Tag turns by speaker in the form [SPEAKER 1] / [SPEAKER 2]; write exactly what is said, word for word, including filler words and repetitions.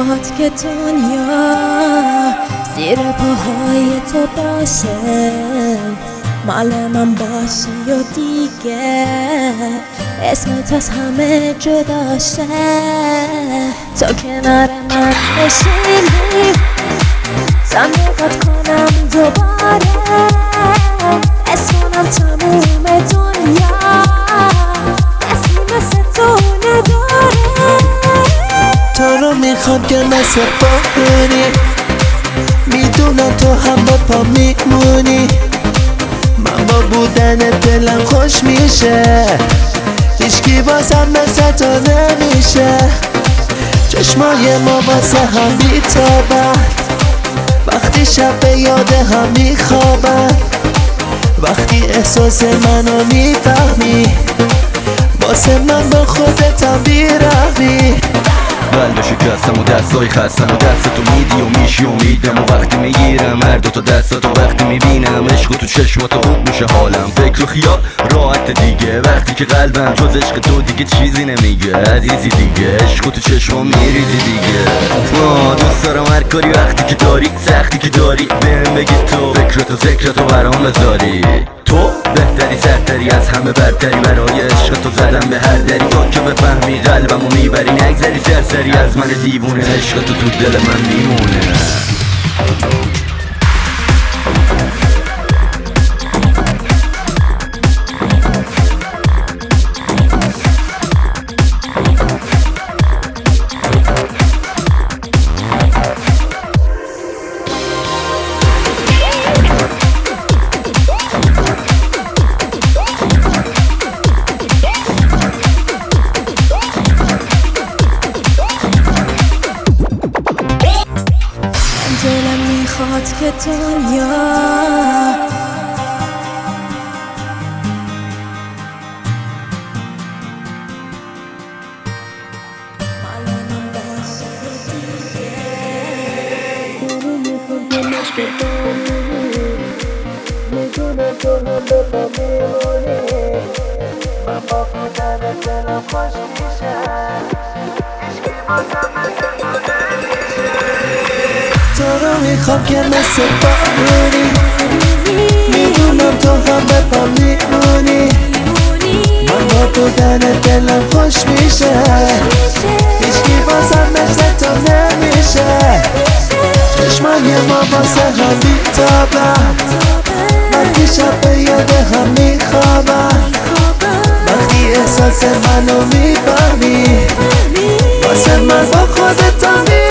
[SPEAKER 1] میخواد که دنیا زیر پاهای تو باشه، مال من باشی و دیگه اسمت از همه جداشه. تو کنار من نشینی تا میخواد کنم دوباره اسم کنم تموم دنیا، کسی مثل تو نداره.
[SPEAKER 2] تو رو میخوام که مثل بمونی، میدونم تو هم با پا میمونی. من با بودن دلم خوش میشه، هیچکی واسم مثل تو نمیشه. چشمای ما واسه هم بیتابن، وقتی شب به یاد هم میخوابن. وقتی احساس منو میفهمی، واسه من با خودت هم بیرحمی.
[SPEAKER 3] قلب شکستم و دستای خستم و دستتو میدی و میشی امیدم، و وقتی میگیرم هر دوتا دستاتو وقتی میبینم عشق و تو چشماتو خوب میشه حالم. فکر و خیال راحت دیگه، وقتی که قلبم جز عشق تو دیگه چیزی نمیگه. عزیزی دیگه عشق و تو چشمام میریزی دیگه. آه دوست دارم هر کاری وقتی که داری، سختی که داری بهم بگی تو، فکرتو ذکرتو برام بذاری. تو بهتری سرتری از همه برتری، برای عشق تو زدم به هر دری. تو که بفهمی قلبمو میبری نگذری سرسری از من دیوونه. عشق تو تو دل من میمونه.
[SPEAKER 1] دلم میخواد که دنیا مال من باشه دیگه. دلم میخواد که مشکل بمونی، میدونم تو هم به پا میمونی. من با بودن دلم خوش میشه، هیچکی واسم مثل تو نمیشه.
[SPEAKER 2] تو رو میخوام که مثل بمونی، میدونم تو هم به پا میمونی. من با بودن دلم خوش میشه، هیچکی واسم مثل تو نمیشه. چشمای ما واسه هم بیتابن، وقتی شب به یاد هم میخوابن. وقتی احساس منو میفهمی، واسه من با خودت هم